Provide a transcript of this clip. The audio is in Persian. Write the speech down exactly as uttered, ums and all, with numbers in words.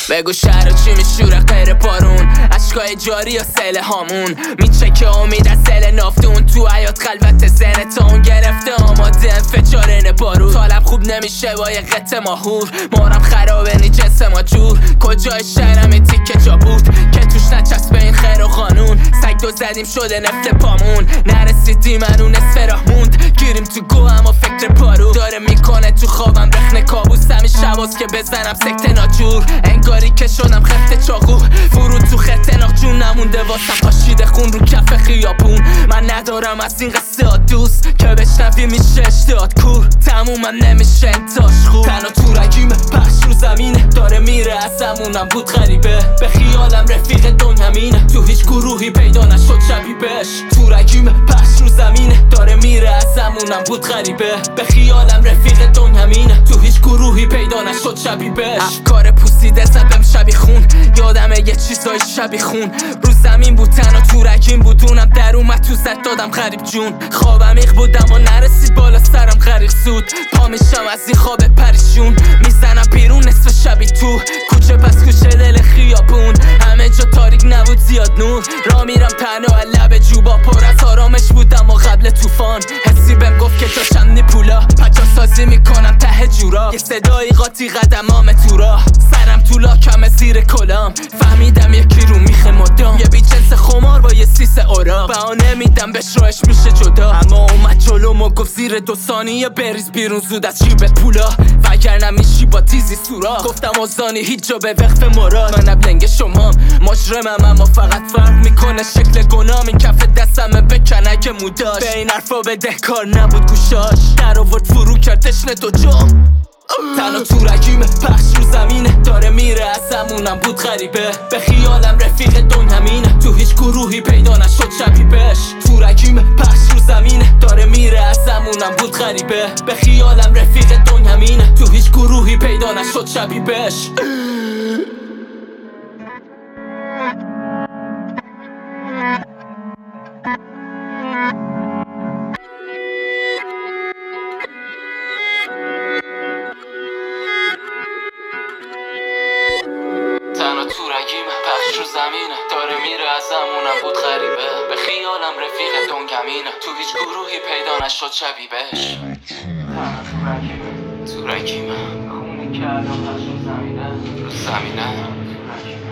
بگو شهر چی میشوره غیر بارون، عشقای جاری و سیل هامون میچکه امید از سیل نافتون. تو حیات خلوت زنه تا اون گرفته آماده انفجارین بارود. طالب خوب نمیشه با یه قطع ماهور، مارم خرابه نی جنس ما جور. کجای شهرم این تیکه جا بود که توش نچسبه این خیر و قانون. سگ دو زدیم شده نفت پامون، نرسیدیم منو نصف راه موند. گیریم تو گو اما فکر پارو داره میکنه تو خوابم رخنه کابوس. همین شباز که بزنم سکته ناجور، انگاری که شدم خفته چاقو. فرود تو خط ناخ جون نمونده واسم پاشیده خون رو کف خیابون. من ندارم از این قصه ها دوست که بشنوی میشه اشتهات کور. تمومم نمیشه انتاش خوب، تنها تو رگیم پخش رو زمینه داره میره از همونم بود غریبه. به خیالم رفیق دنیامینه، تو هیچ گروهی پیدا نشد شبیهش. تو رگیم پخش رو زمینه داره میره از همونم بود غریبه. به خیالم رفیق دنیامینه، تو هیچ گروهی پیدا نشد شبیهش. افکار پوسیده زدم شبی خون، یادم یه چیزای شبی خون. رو زمین بود تنها تو رگیم بودونم در اومد تو زد دادم غریب جون. خواب عمیق بودم و نرسید بالا سرم غریق سود. پا میشم از این خواب پریشون، میزنم بیرون نصف شبی تو کوچه پس کوچه دل خیابون. همه جا تاریک نبود زیاد نور، را میرم تنها لب جوبا پر از آرامش بودم و قبل طوفان. حسی بهم گفت که داشتم نیپولا پچا سازی میکنم ته جورا. یه صدایی قاطی قدمام تو راه، سرم تو لاکم زیر کلام. فهمیدم یکی رو میخه مدام، یه بیچنس خمار با یه سیس اورا. بهانه میدم بهش راهش میشه جدا، اما اومد جلوم و گفت زیر دو ثانیه بریز بیرون زود از جیب پولا، وگرنه میشی با تیزی سوراخ. گفتم آزانی هیچ جا به وقف مراد، منم لنگ شمام مجرمم اما فقط فرق میکنه شکل گنام. این کف دستمه بکنه که موداش، به این حرفا بده کار نبود گوشاش. در آورد فرو کرد تشنه دو جام، تنها تو رگیم پخش رو زمینه داره میره از همونم بود غریبه. به خیالم رفیق دنیامینه، تو هیچ گروهی پیدا نشد شبیهش. تو رگیم پخش رو زمینه داره میره از همونم بود غریبه. به خیالم رفیق دنیامینه، تو هیچ گروهی پیدا نشد شبیهش. تنها تو رگیم پخش رو زمینه داره میره از همونم بود غریبه. به خیالم رفیق دنیامینه، تو هیچ گروهی پیدا نشد شبیهش. تو رگیم خونی که الان پخش رو زمینه رو زمینه